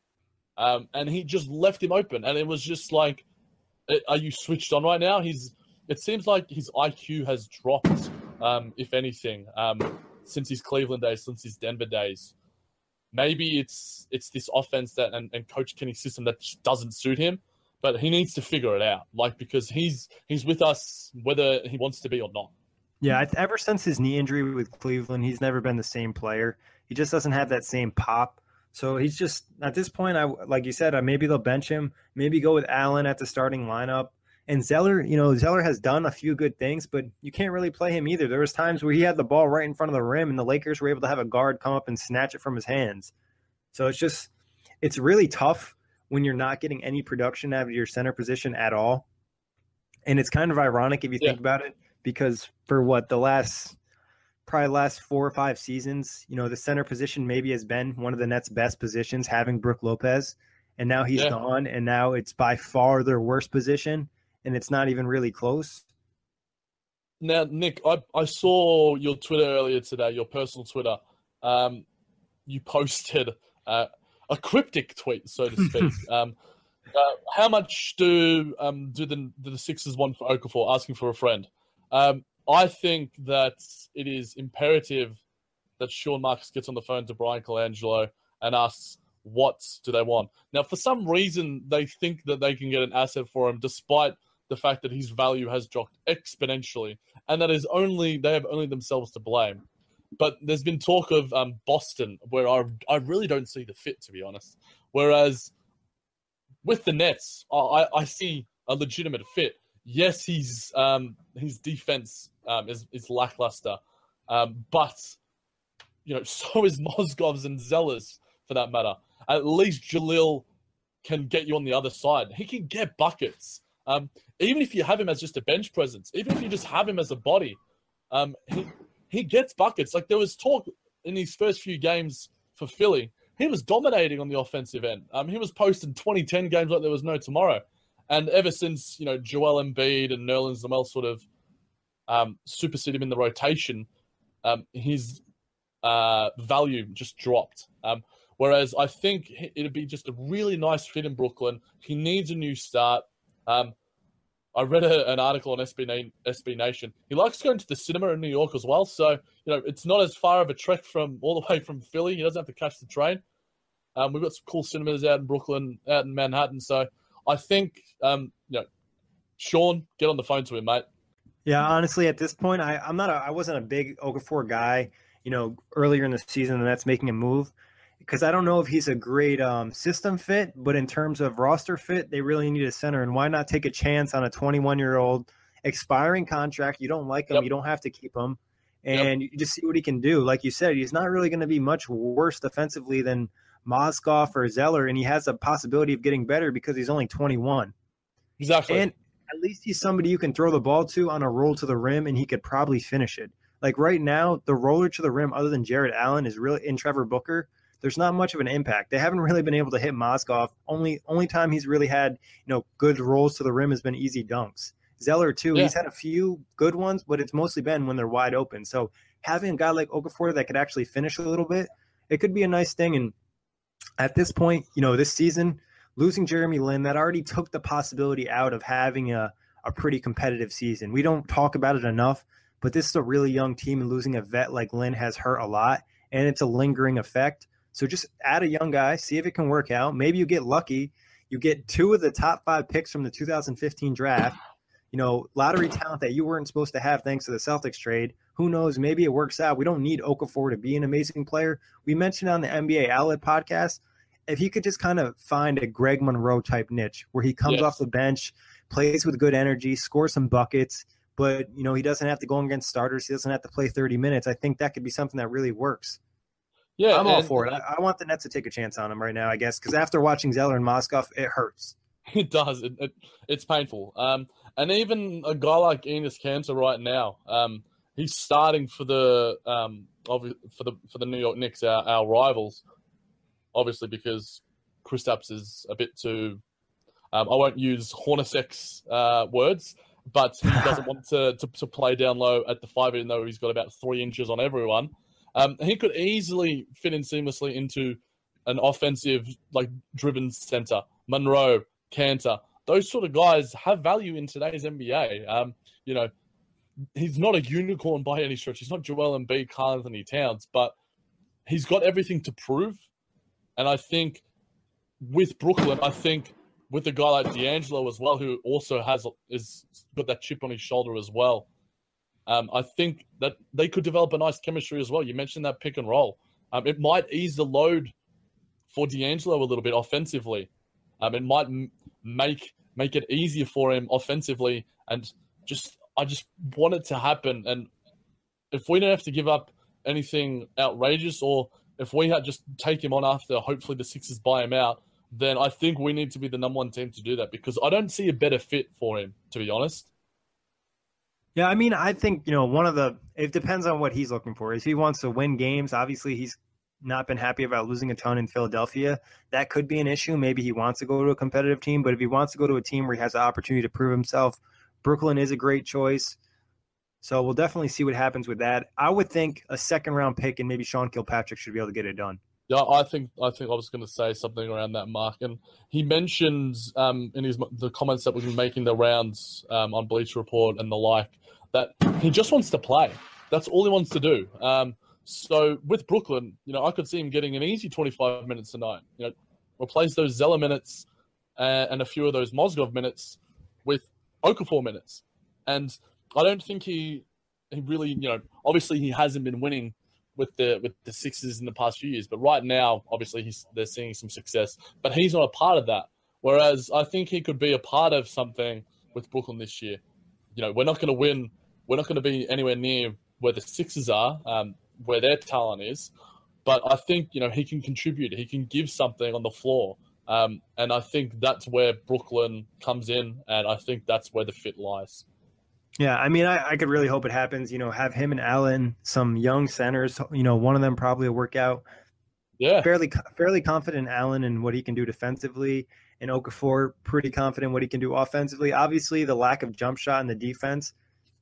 Speaker 6: Um, and he just left him open, and it was just like, are you switched on right now? He's. It seems like his I Q has dropped, um, if anything, um, since his Cleveland days, since his Denver days. Maybe it's it's this offense that and, and Coach Kenny's system that just doesn't suit him. But he needs to figure it out, like because he's he's with us whether he wants to be or not.
Speaker 5: Yeah, ever since his knee injury with Cleveland, he's never been the same player. He just doesn't have that same pop. So he's just at this point, I like you said, maybe they'll bench him, maybe go with Allen at the starting lineup. And Zeller, you know, Zeller has done a few good things, but you can't really play him either. There was times where he had the ball right in front of the rim, and the Lakers were able to have a guard come up and snatch it from his hands. So it's just, it's really tough when you're not getting any production out of your center position at all. And it's kind of ironic if you think yeah. about it, because for what the last probably last four or five seasons, you know, the center position maybe has been one of the Nets' best positions, having Brook Lopez, and now he's yeah. gone, and now it's by far their worst position, and it's not even really close.
Speaker 6: Now, Nick, I, I saw your Twitter earlier today, your personal Twitter. Um, you posted uh, a cryptic tweet, so to speak. um, uh, how much do um, do the do the Sixers want for Okafor? Asking for a friend. Um, I think that it is imperative that Sean Marks gets on the phone to Brian Colangelo and asks, what do they want? Now, for some reason, they think that they can get an asset for him, despite the fact that his value has dropped exponentially, and that is only they have only themselves to blame. But there's been talk of um, Boston, where I I really don't see the fit, to be honest. Whereas with the Nets, I, I see a legitimate fit. Yes, he's um, his defense um, is is lackluster, um, but you know so is Mozgov's and Zeller's for that matter. At least Jalil can get you on the other side. He can get buckets. Um, even if you have him as just a bench presence, even if you just have him as a body, um, he he gets buckets. Like there was talk in his first few games for Philly, he was dominating on the offensive end. Um, he was posting twenty ten games like there was no tomorrow. And ever since, you know, Joel Embiid and Nerlens Noel sort of um, supersede him in the rotation, um, his uh, value just dropped. Um, whereas I think it'd be just a really nice fit in Brooklyn. He needs a new start. Um, I read a, an article on S B, S B Nation. He likes going to the cinema in New York as well. So, you know, it's not as far of a trek from all the way from Philly. He doesn't have to catch the train. Um, we've got some cool cinemas out in Brooklyn, out in Manhattan. So I think, um, you know, Sean, get on the phone to him, mate.
Speaker 5: Yeah, honestly, at this point, I, I'm not. A, I wasn't a big Okafor guy. You know, earlier in the season, and that's making a move because I don't know if he's a great um, system fit, but in terms of roster fit, they really need a center. And why not take a chance on a twenty-one-year-old expiring contract? You don't like him, yep. you don't have to keep him, and yep. you just see what he can do. Like you said, he's not really going to be much worse defensively than Mozgov or Zeller, and he has a possibility of getting better because he's only twenty-one.
Speaker 6: Exactly.
Speaker 5: And at least he's somebody you can throw the ball to on a roll to the rim, and he could probably finish it. Like right now, the roller to the rim, other than Jared Allen, is really in Trevor Booker. There's not much of an impact. They haven't really been able to hit Mozgov. Only only time he's really had you know good rolls to the rim has been easy dunks. Zeller too, yeah. he's had a few good ones, but it's mostly been when they're wide open. So having a guy like Okafor that could actually finish a little bit, it could be a nice thing. And at this point, you know, this season, losing Jeremy Lin, that already took the possibility out of having a, a pretty competitive season. We don't talk about it enough, but this is a really young team, and losing a vet like Lin has hurt a lot, and it's a lingering effect. So just add a young guy, see if it can work out. Maybe you get lucky. You get two of the top five picks from the two thousand fifteen draft, you know, lottery talent that you weren't supposed to have thanks to the Celtics trade. Who knows? Maybe it works out. We don't need Okafor to be an amazing player. We mentioned on the N B A Outlet podcast, if he could just kind of find a Greg Monroe type niche where he comes yes. off the bench, plays with good energy, scores some buckets, but, you know, he doesn't have to go against starters. He doesn't have to play thirty minutes. I think that could be something that really works. Yeah, I'm all and, for it. I, I want the Nets to take a chance on him right now, I guess, because after watching Zeller and Mozgov, it hurts.
Speaker 6: It does. It, it, it's painful. Um, and even a guy like Enes Kanter right now, um, he's starting for the um, for the for the New York Knicks, our, our rivals, obviously because Kristaps is a bit too. Um, I won't use Hornacek's uh, words, but he doesn't want to, to to play down low at the five, even though he's got about three inches on everyone. Um, he could easily fit in seamlessly into an offensive, like, driven center. Monroe, Kanter, those sort of guys have value in today's N B A. Um, you know, he's not a unicorn by any stretch. He's not Joel Embiid, Karl Anthony Towns, but he's got everything to prove. And I think with Brooklyn, I think with a guy like D'Angelo as well, who also has is got that chip on his shoulder as well, Um, I think that they could develop a nice chemistry as well. You mentioned that pick and roll. Um, it might ease the load for D'Angelo a little bit offensively. Um, it might m- make make it easier for him offensively. And just I just want it to happen. And if we don't have to give up anything outrageous, or if we had just take him on after hopefully the Sixers buy him out, then I think we need to be the number one team to do that because I don't see a better fit for him, to be honest.
Speaker 5: Yeah, I mean, I think, you know, one of the – it depends on what he's looking for. If he wants to win games, obviously he's not been happy about losing a ton in Philadelphia. That could be an issue. Maybe he wants to go to a competitive team, but if he wants to go to a team where he has the opportunity to prove himself, Brooklyn is a great choice. So we'll definitely see what happens with that. I would think a second-round pick and maybe Sean Kilpatrick should be able to get it done.
Speaker 6: Yeah, I think I think I was going to say something around that mark, and he mentions um, in his the comments that we've been making the rounds um, on Bleacher Report and the like that he just wants to play. That's all he wants to do. Um, so with Brooklyn, you know, I could see him getting an easy twenty-five minutes a night. You know, replace those Zeller minutes uh, and a few of those Mozgov minutes with Okafor minutes, and I don't think he he really, you know, obviously he hasn't been winning with the with the Sixers in the past few years, but right now, obviously, he's they're seeing some success. But he's not a part of that. Whereas I think he could be a part of something with Brooklyn this year. You know, we're not going to win. We're not going to be anywhere near where the Sixers are, um, where their talent is. But I think, you know, he can contribute. He can give something on the floor. Um, and I think that's where Brooklyn comes in, and I think that's where the fit lies.
Speaker 5: Yeah, I mean, I, I could really hope it happens. You know, have him and Allen, some young centers. You know, one of them probably will work out.
Speaker 6: Yeah,
Speaker 5: fairly fairly confident in Allen and what he can do defensively, and Okafor pretty confident what he can do offensively. Obviously, the lack of jump shot in the defense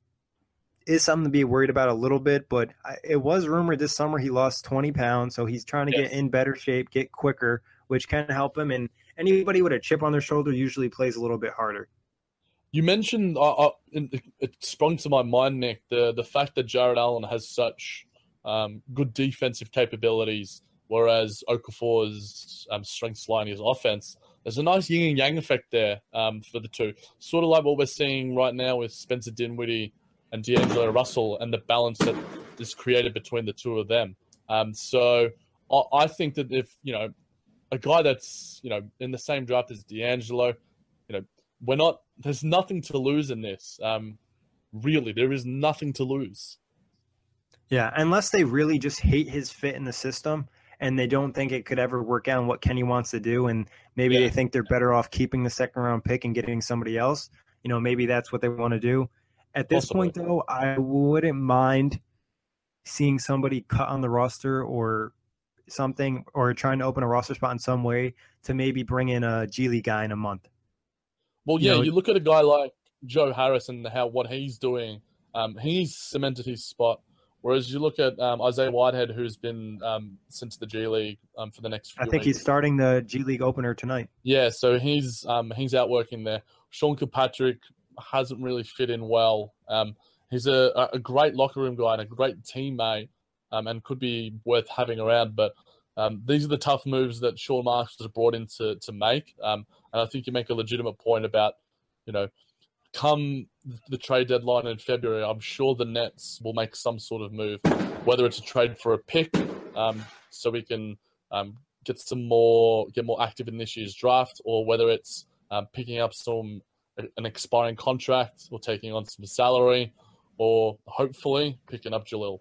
Speaker 5: is something to be worried about a little bit. But it was rumored this summer he lost twenty pounds, so he's trying to yes. get in better shape, get quicker, which can help him. And anybody with a chip on their shoulder usually plays a little bit harder.
Speaker 6: You mentioned, uh, uh, it sprung to my mind, Nick, the, the fact that Jared Allen has such um, good defensive capabilities, whereas Okafor's um, strengths lie in his offense. There's a nice yin and yang effect there um, for the two. Sort of like what we're seeing right now with Spencer Dinwiddie and D'Angelo Russell and the balance that is created between the two of them. Um, so I, I think that if, you know, a guy that's, you know, in the same draft as D'Angelo, you know, we're not, there's nothing to lose in this. Um, really, there is nothing to lose.
Speaker 5: Yeah, unless they really just hate his fit in the system and they don't think it could ever work out on what Kenny wants to do, and maybe yeah. they think they're better off keeping the second round pick and getting somebody else. You know, maybe that's what they want to do. At this Possibly. point, though, I wouldn't mind seeing somebody cut on the roster or something, or trying to open a roster spot in some way to maybe bring in a G League guy in a month.
Speaker 6: Well, yeah,
Speaker 5: you know,
Speaker 6: you look at a guy like Joe Harris and how what he's doing. Um, he's cemented his spot. Whereas you look at um, Isaiah Whitehead, who's been um, sent to the G League um, for the next few
Speaker 5: I think
Speaker 6: weeks.
Speaker 5: he's starting the G League opener tonight.
Speaker 6: Yeah, so he's um, he's out working there. Sean Kilpatrick hasn't really fit in well. Um, he's a, a great locker room guy and a great teammate, um, and could be worth having around. But um, these are the tough moves that Sean Marks was brought in to, to make. Um, and I think you make a legitimate point about, you know, come the trade deadline in February, I'm sure the Nets will make some sort of move, whether it's a trade for a pick, um, so we can um, get some more, get more active in this year's draft, or whether it's um, picking up some an expiring contract or taking on some salary, or hopefully picking up Jalil.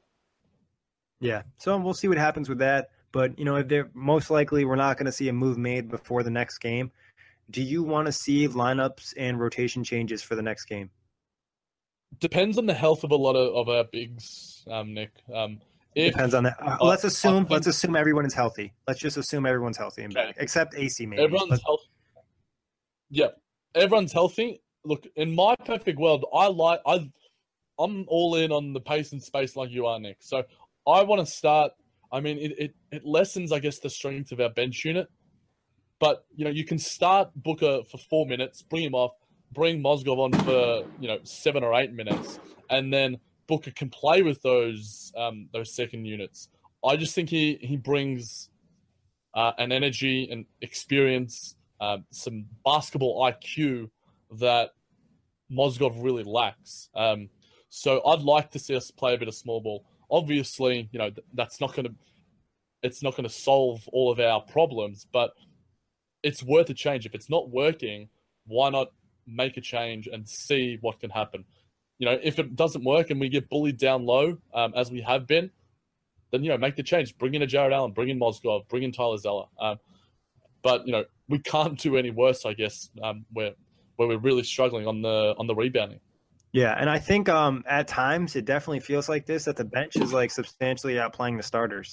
Speaker 5: Yeah, so we'll see what happens with that. But, you know, if they're most likely we're not going to see a move made before the next game. Do you want to see lineups and rotation changes for the next game?
Speaker 6: Depends on the health of a lot of, of our bigs, um, Nick. Um, if,
Speaker 5: Depends on that. Uh, uh, let's assume. Let's assume everyone is healthy. Let's just assume everyone's healthy and back, okay. except A C maybe.
Speaker 6: Everyone's
Speaker 5: let's...
Speaker 6: healthy. Yeah, everyone's healthy. Look, in my perfect world, I like I, I'm all in on the pace and space like you are, Nick. So I want to start. I mean, it, it it lessens, I guess, the strength of our bench unit. But, you know, you can start Booker for four minutes, bring him off, bring Mozgov on for, you know, seven or eight minutes, and then Booker can play with those um, those second units. I just think he, he brings uh, an energy and experience, uh, some basketball I Q that Mozgov really lacks. Um, so I'd like to see us play a bit of small ball. Obviously, you know, that's not going to it's not going to solve all of our problems, but it's worth a change. If it's not working, why not make a change and see what can happen? You know, if it doesn't work and we get bullied down low, um, as we have been, then, you know, make the change. Bring in a Jared Allen, bring in Mozgov, bring in Tyler Zeller. Um, but you know we can't do any worse, I guess. Um, where where we're really struggling on the on the rebounding.
Speaker 5: Yeah, and I think um, at times it definitely feels like this, that the bench is like substantially outplaying the starters.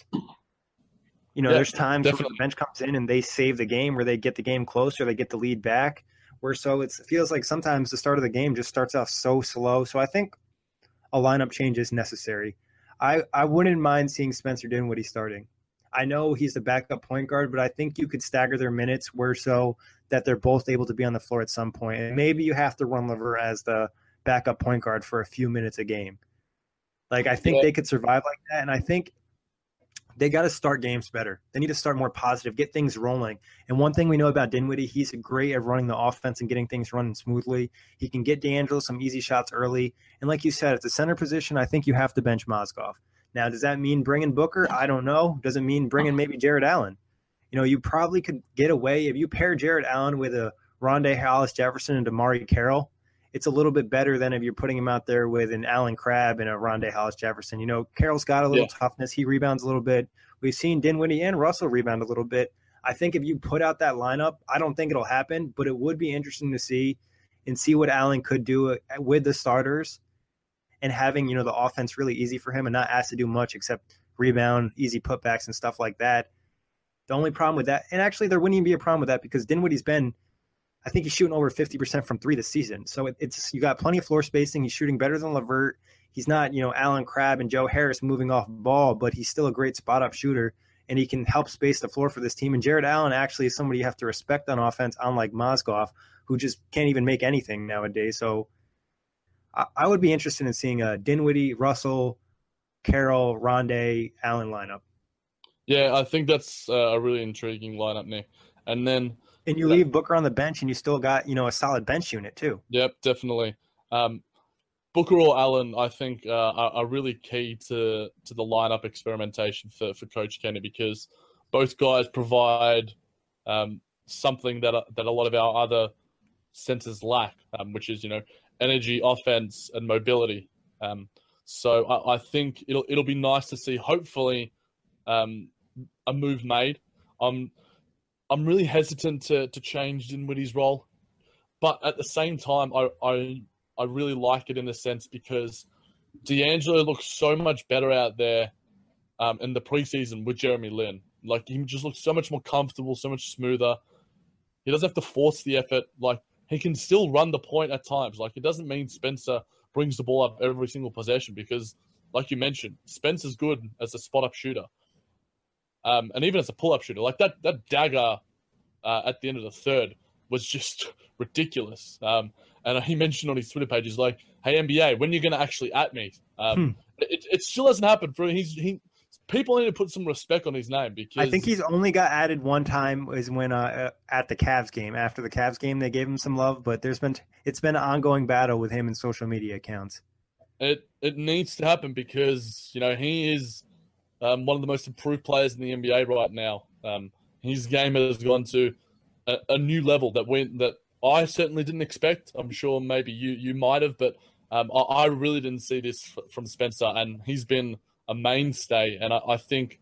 Speaker 5: You know,
Speaker 6: Yeah,
Speaker 5: there's times
Speaker 6: definitely.
Speaker 5: where the bench comes in and they save the game, where they get the game closer, they get the lead back. Where so it's, it feels like sometimes the start of the game just starts off so slow. So I think a lineup change is necessary. I, I wouldn't mind seeing Spencer Dinwiddie starting. I know he's the backup point guard, but I think you could stagger their minutes where so that they're both able to be on the floor at some point. And maybe you have to run Lever as the backup point guard for a few minutes a game. Like, I think
Speaker 6: Yeah.
Speaker 5: they could survive like that. And I think they got to start games better. They need to start more positive, get things rolling. And one thing we know about Dinwiddie, he's great at running the offense and getting things running smoothly. He can get D'Angelo some easy shots early. And like you said, at the center position, I think you have to bench Mozgov. Now, does that mean bringing Booker? I don't know. Does it mean bringing maybe Jared Allen? You know, you probably could get away. If you pair Jared Allen with a Rondé Hollis Jefferson and Damari Carroll, it's a little bit better than if you're putting him out there with an Allen Crabbe and a Rondé Hollis Jefferson. You know, Carroll's got a little
Speaker 6: Yeah.
Speaker 5: toughness. He rebounds a little bit. We've seen Dinwiddie and Russell rebound a little bit. I think if you put out that lineup, I don't think it'll happen, but it would be interesting to see and see what Allen could do with the starters and having, you know, the offense really easy for him and not asked to do much except rebound, easy putbacks and stuff like that. The only problem with that, and actually there wouldn't even be a problem with that because Dinwiddie's been, I think he's shooting over fifty percent from three this season. So it, it's, you got plenty of floor spacing. He's shooting better than LeVert. He's not, you know, Allen Crabbe and Joe Harris moving off ball, but he's still a great spot up shooter and he can help space the floor for this team. And Jared Allen actually is somebody you have to respect on offense, unlike Mozgov, who just can't even make anything nowadays. So I, I would be interested in seeing a Dinwiddie, Russell, Carroll, Rondé, Allen lineup.
Speaker 6: Yeah, I think that's uh, a really intriguing lineup, Nick. And then,
Speaker 5: And you leave Booker on the bench and you still got, you know, a solid bench unit too.
Speaker 6: yep, definitely. Um, Booker or Allen, I think, uh, are, are really key to, to the lineup experimentation for, for Coach Kenny because both guys provide um, something that that a lot of our other centers lack, um, which is, you know, energy, offense, and mobility. Um, so I, I think it'll it'll be nice to see, hopefully, um, a move made. I'm I'm really hesitant to to change Dinwiddie's role, but at the same time, I I I really like it in the sense because D'Angelo looks so much better out there um, in the preseason with Jeremy Lin. Like, he just looks so much more comfortable, so much smoother. He doesn't have to force the effort. Like, he can still run the point at times. Like, it doesn't mean Spencer brings the ball up every single possession because, like you mentioned, Spencer's good as a spot-up shooter. Um, and even as a pull-up shooter. Like, that, that dagger uh, at the end of the third was just ridiculous. Um, and he mentioned on his Twitter page, he's like, hey, N B A, when are you going to actually at me? Um,
Speaker 5: Hmm.
Speaker 6: it, it still hasn't happened. For he's he. People need to put some respect on his name because
Speaker 5: I think he's only got added one time is when uh, at the Cavs game. After the Cavs game, they gave him some love, but there's been it's been an ongoing battle with him and social media accounts.
Speaker 6: it it needs to happen because you know he is um, one of the most improved players in the N B A right now. Um, his game has gone to a, a new level that we that I certainly didn't expect. I'm sure maybe you you might have, but um, I, I really didn't see this f- from Spencer, and he's been a mainstay. And I, I think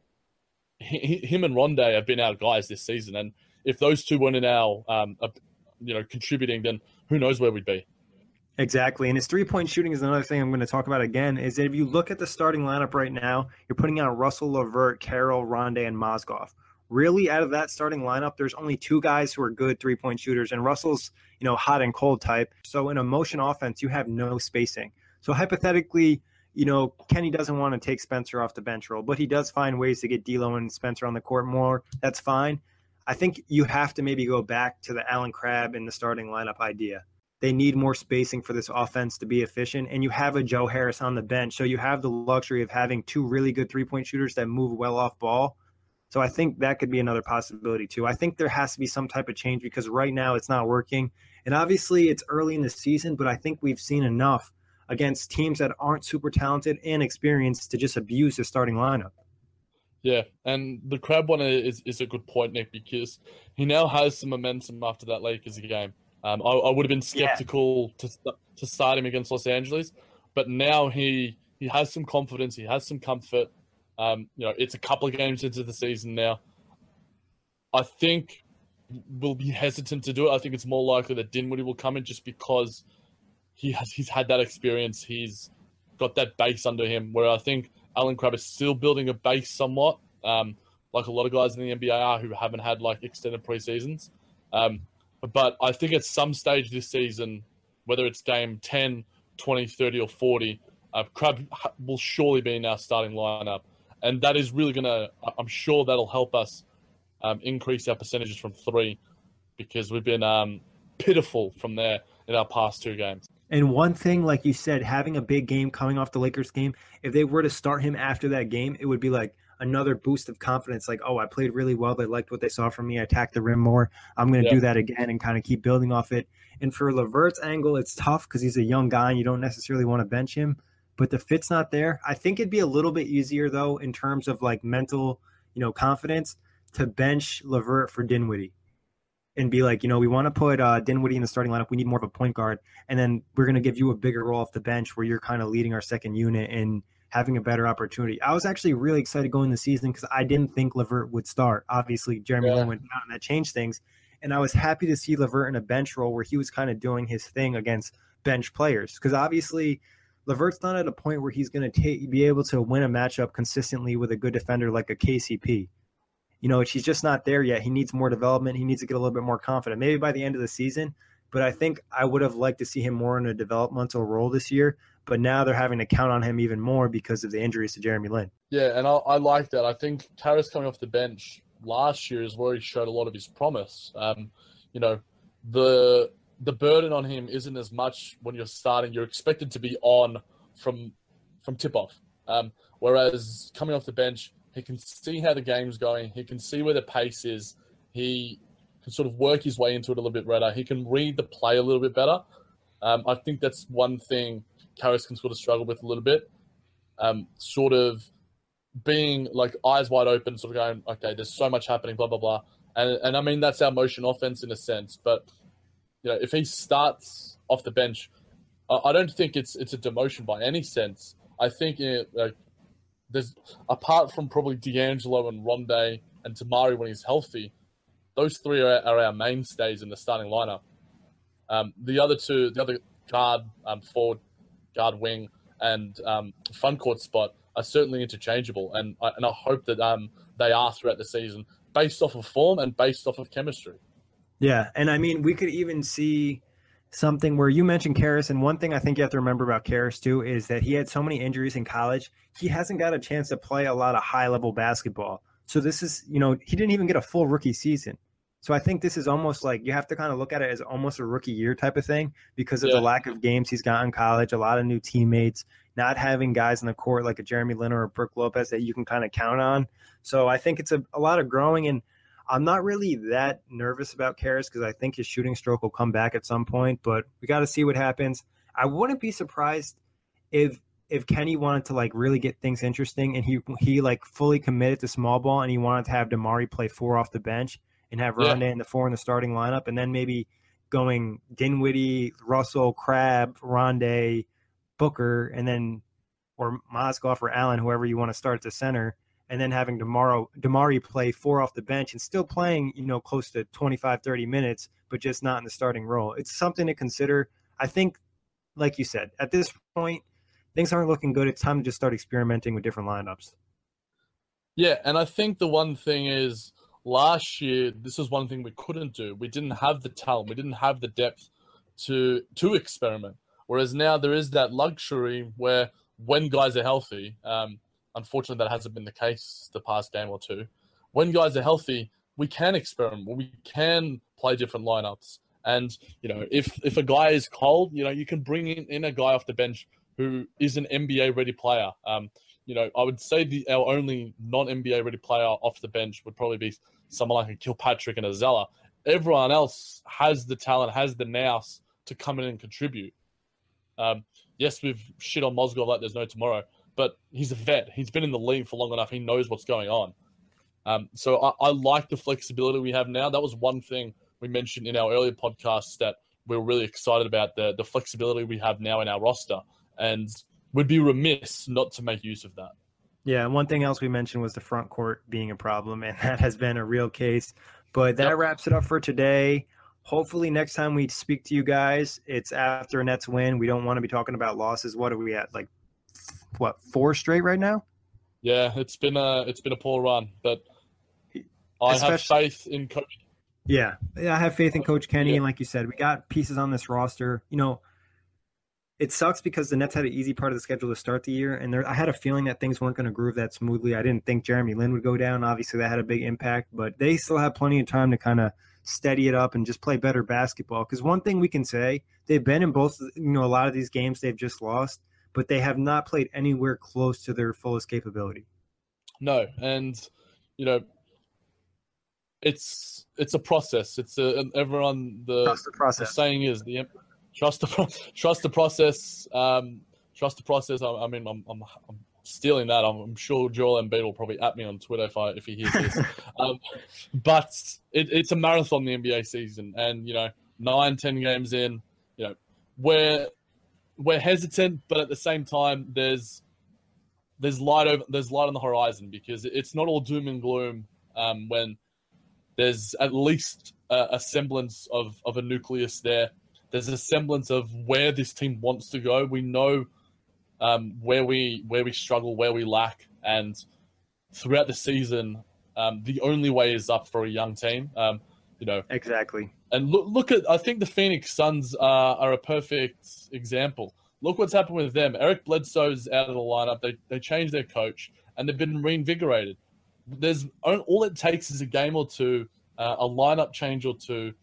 Speaker 6: he, him and Rondé have been our guys this season. And if those two weren't in our um, uh, you know contributing, then who knows where we'd be.
Speaker 5: Exactly. And his three-point shooting is another thing I'm going to talk about again, is that if you look at the starting lineup right now, you're putting out Russell, LeVert, Carroll, Rondé, and Mozgov. Really, out of that starting lineup, there's only two guys who are good three-point shooters, and Russell's, you know, hot and cold type. So in a motion offense, you have no spacing. So hypothetically, you know, Kenny doesn't want to take Spencer off the bench role, but he does find ways to get D'Lo and Spencer on the court more. That's fine. I think you have to maybe go back to the Allen Crabbe in the starting lineup idea. They need more spacing for this offense to be efficient, and you have a Joe Harris on the bench, so you have the luxury of having two really good three-point shooters that move well off ball. So I think that could be another possibility too. I think there has to be some type of change because right now it's not working, and obviously it's early in the season, but I think we've seen enough against teams that aren't super talented and experienced to just abuse the starting lineup.
Speaker 6: Yeah, and the Crabbe one is, is a good point, Nick, because he now has some momentum after that Lakers game. Um, I, I would have been skeptical yeah. to to start him against Los Angeles, but now he he has some confidence, he has some comfort. Um, you know, it's a couple of games into the season now. I think we'll be hesitant to do it. I think it's more likely that Dinwiddie will come in just because he has he's had that experience. He's got that base under him, where I think Allen Crabbe is still building a base somewhat, um, like a lot of guys in the N B A are who haven't had like extended preseasons. Um, but I think at some stage this season, whether it's game ten, twenty, thirty, or forty, uh, Crabbe will surely be in our starting lineup. And that is really going to, I'm sure that'll help us um, increase our percentages from three, because we've been um, pitiful from there in our past two games.
Speaker 5: And one thing, like you said, having a big game coming off the Lakers game, if they were to start him after that game, it would be like another boost of confidence. Like, oh, I played really well. They liked what they saw from me. I attacked the rim more. I'm going to yeah. do that again and kind of keep building off it. And for LeVert's angle, it's tough because he's a young guy and you don't necessarily want to bench him. But the fit's not there. I think it'd be a little bit easier, though, in terms of like mental, you know, confidence to bench LeVert for Dinwiddie. And be like, you know, we want to put uh, Dinwiddie in the starting lineup. We need more of a point guard. And then we're going to give you a bigger role off the bench where you're kind of leading our second unit and having a better opportunity. I was actually really excited going the season because I didn't think LeVert would start. Obviously, Jeremy yeah. Lin went down and that changed things. And I was happy to see LeVert in a bench role where he was kind of doing his thing against bench players. Because obviously, LeVert's not at a point where he's going to be able to win a matchup consistently with a good defender like a K C P. You know, he's just not there yet. He needs more development. He needs to get a little bit more confident, maybe by the end of the season. But I think I would have liked to see him more in a developmental role this year. But now they're having to count on him even more because of the injuries to Jeremy Lin.
Speaker 6: Yeah, and I, I like that. I think Caris coming off the bench last year is where he showed a lot of his promise. Um, you know, the the burden on him isn't as much when you're starting. You're expected to be on from from tip-off. Um, whereas coming off the bench, he can see how the game's going. He can see where the pace is. He can sort of work his way into it a little bit better. He can read the play a little bit better. Um, I think that's one thing Caris can sort of struggle with a little bit. Um, sort of being like eyes wide open, sort of going, okay, there's so much happening, blah, blah, blah. And, and I mean, that's our motion offense in a sense. But, you know, if he starts off the bench, I, I don't think it's it's a demotion by any sense. I think it, like, there's apart from probably D'Angelo and Rondé and Tamari when he's healthy, those three are, are our mainstays in the starting lineup. Um, the other two, the other guard, um, forward, guard wing, and um, front court spot are certainly interchangeable, and I, and I hope that um, they are throughout the season, based off of form and based off of chemistry.
Speaker 5: Yeah, and I mean, we could even see something where you mentioned Caris, and one thing I think you have to remember about Caris too is that he had so many injuries in college. He hasn't got a chance to play a lot of high-level basketball. So this is, you know, he didn't even get a full rookie season. So I think this is almost like you have to kind of look at it as almost a rookie year type of thing because of yeah. the lack of games he's got in college, a lot of new teammates, not having guys in the court like a Jeremy Lin or a Brook Lopez that you can kind of count on. So I think it's a, a lot of growing, and I'm not really that nervous about Caris because I think his shooting stroke will come back at some point, but we got to see what happens. I wouldn't be surprised if if Kenny wanted to like really get things interesting and he he like fully committed to small ball and he wanted to have Damari play four off the bench and have Rondé yeah. in the four in the starting lineup, and then maybe going Dinwiddie, Russell, Crabbe, Rondé, Booker, and then or Mozgov or Allen, whoever you want to start at the center, and then having Damaro, Damari play four off the bench and still playing, you know, close to twenty-five, thirty minutes, but just not in the starting role. It's something to consider. I think, like you said, at this point, things aren't looking good. It's time to just start experimenting with different lineups.
Speaker 6: Yeah, and I think the one thing is last year, this is one thing we couldn't do. We didn't have the talent. We didn't have the depth to to experiment. Whereas now there is that luxury where when guys are healthy, um, unfortunately that hasn't been the case the past game or two, when guys are healthy, we can experiment. We can play different lineups. And, you know, if, if a guy is cold, you know, you can bring in, in a guy off the bench who is an N B A-ready player. Um, you know, I would say the, our only non-N B A-ready player off the bench would probably be someone like a Kilpatrick and a Zeller. Everyone else has the talent, has the nous to come in and contribute. Um, yes, we've shit on Mozgov like there's no tomorrow, but he's a vet. He's been in the league for long enough. He knows what's going on. Um, so I, I like the flexibility we have now. That was one thing we mentioned in our earlier podcasts that we we're really excited about, the, the flexibility we have now in our roster. And we'd be remiss not to make use of that.
Speaker 5: Yeah, and one thing else we mentioned was the front court being a problem, and that has been a real case But that
Speaker 6: Yep.
Speaker 5: wraps it up for today. Hopefully next time we speak to you guys, it's after a Nets win. We don't want to be talking about losses. What are we at? Like, what, four straight right now?
Speaker 6: Yeah, it's been a it's been a poor run, but I have
Speaker 5: Especially-
Speaker 6: faith in Coach.
Speaker 5: Yeah, yeah, I have faith in Coach Kenny,
Speaker 6: Yeah.
Speaker 5: and like you said, we got pieces on this roster. You know, it sucks because the Nets had an easy part of the schedule to start the year, and there, I had a feeling that things weren't going to groove that smoothly. I didn't think Jeremy Lin would go down. Obviously, that had a big impact, but they still have plenty of time to kind of steady it up and just play better basketball. Because one thing we can say, they've been in both, you know, a lot of these games they've just lost, but they have not played anywhere close to their fullest capability.
Speaker 6: No, and you know, it's it's a process. It's a and everyone the,
Speaker 5: Trust the
Speaker 6: the
Speaker 5: process.
Speaker 6: saying is the trust the pro- trust the process. Um, trust the process. I, I mean, I'm, I'm I'm stealing that. I'm, I'm sure Joel Embiid will probably at me on Twitter if I if he hears this. um, but it, it's a marathon, the N B A season, and you know, nine, ten games in, you know, we're we're hesitant, but at the same time, there's there's light over there's light on the horizon because it's not all doom and gloom um, when there's at least a, a semblance of, of a nucleus there. There's a semblance of where this team wants to go. We know um, where we where we struggle, where we lack, and throughout the season, um, the only way is up for a young team. Um, you know,
Speaker 5: Exactly.
Speaker 6: and look look at I think the Phoenix Suns are, are a perfect example. Look what's happened with them. Eric Bledsoe's out of the lineup. They they changed their coach, and they've been reinvigorated. There's all it takes is a game or two, uh, a lineup change or two,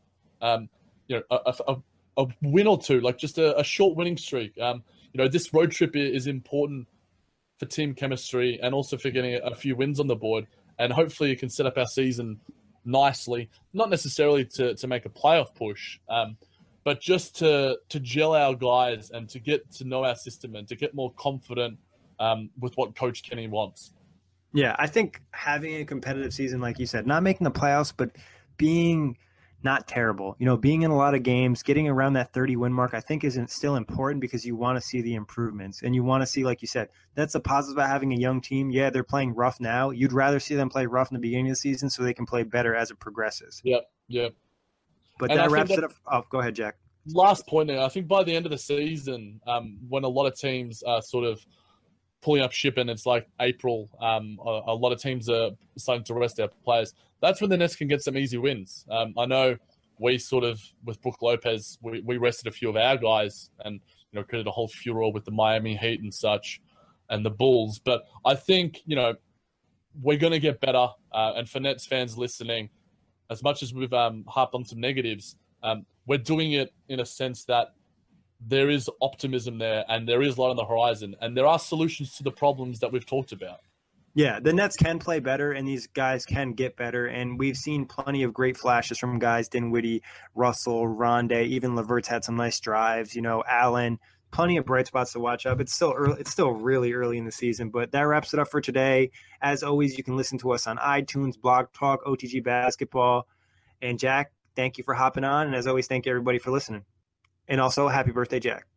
Speaker 6: um, you know, a, a, a win or two, like just a, a short winning streak. Um, you know, this road trip is important for team chemistry and also for getting a, a few wins on the board. And hopefully, it can set up our season nicely. Not necessarily to to make a playoff push, um, but just to to gel our guys and to get to know our system and to get more confident um, with what Coach Kenny wants.
Speaker 5: Yeah, I think having a competitive season, like you said, not making the playoffs, but being not terrible, you know, being in a lot of games, getting around that thirty win mark, I think isn't still important because you want to see the improvements and you want to see, like you said, that's a positive about having a young team. Yeah, they're playing rough now. You'd rather see them play rough in the beginning of the season so they can play better as it progresses.
Speaker 6: Yep, yep.
Speaker 5: But
Speaker 6: And I
Speaker 5: that
Speaker 6: think
Speaker 5: wraps
Speaker 6: that-
Speaker 5: it up. Oh, go ahead, Jack.
Speaker 6: Last point there, I think by the end of the season, um, when a lot of teams are sort of pulling up ship and it's like April, um, a, a lot of teams are starting to rest their players. That's when the Nets can get some easy wins. Um, I know we sort of, with Brook Lopez, we, we rested a few of our guys and, you know, created a whole furor with the Miami Heat and such and the Bulls. But I think, you know, we're going to get better. Uh, and for Nets fans listening, as much as we've um, harped on some negatives, um, we're doing it in a sense that there is optimism there and there is light on the horizon and there are solutions to the problems that we've talked about.
Speaker 5: Yeah, the Nets can play better and these guys can get better. And we've seen plenty of great flashes from guys, Dinwiddie, Russell, Rondé, even Levert's had some nice drives, you know, Allen, plenty of bright spots to watch up. It's still early, it's still really early in the season, but that wraps it up for today. As always, you can listen to us on iTunes, Blog Talk, O T G Basketball. And Jack, thank you for hopping on. And as always, thank you everybody for listening. And also, happy birthday, Jack.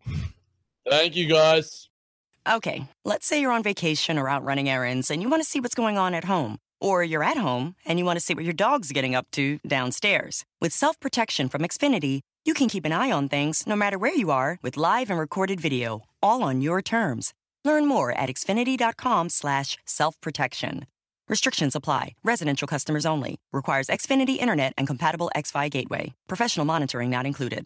Speaker 6: Thank you, guys.
Speaker 7: Okay, let's say you're on vacation or out running errands and you want to see what's going on at home. Or you're at home and you want to see what your dog's getting up to downstairs. With self-protection from Xfinity, you can keep an eye on things no matter where you are with live and recorded video, all on your terms. Learn more at xfinity.com slash self-protection. Restrictions apply. Residential customers only. Requires Xfinity Internet and compatible X-Fi gateway. Professional monitoring not included.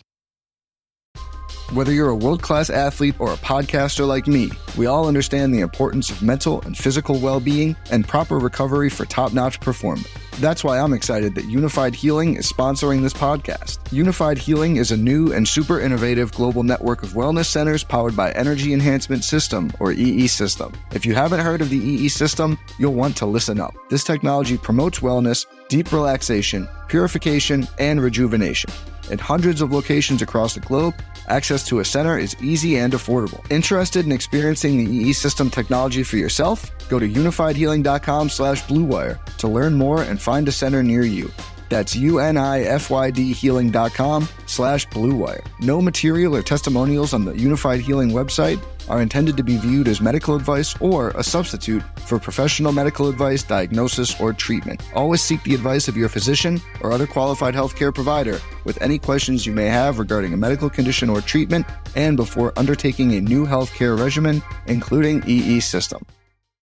Speaker 8: Whether you're a world-class athlete or a podcaster like me, we all understand the importance of mental and physical well-being and proper recovery for top-notch performance. That's why I'm excited that Unified Healing is sponsoring this podcast. Unified Healing is a new and super innovative global network of wellness centers powered by Energy Enhancement System, or E E System. If you haven't heard of the E E System, you'll want to listen up. This technology promotes wellness, deep relaxation, purification, and rejuvenation. In hundreds of locations across the globe, access to a center is easy and affordable. Interested in experiencing the E E System technology for yourself? Go to unifiedhealing.com slash bluewire to learn more and find a center near you. That's U-N-I-F-Y-D healing.com slash bluewire. No material or testimonials on the Unified Healing website are intended to be viewed as medical advice or a substitute for professional medical advice, diagnosis, or treatment. Always seek the advice of your physician or other qualified healthcare provider with any questions you may have regarding a medical condition or treatment and before undertaking a new healthcare regimen, including E E system.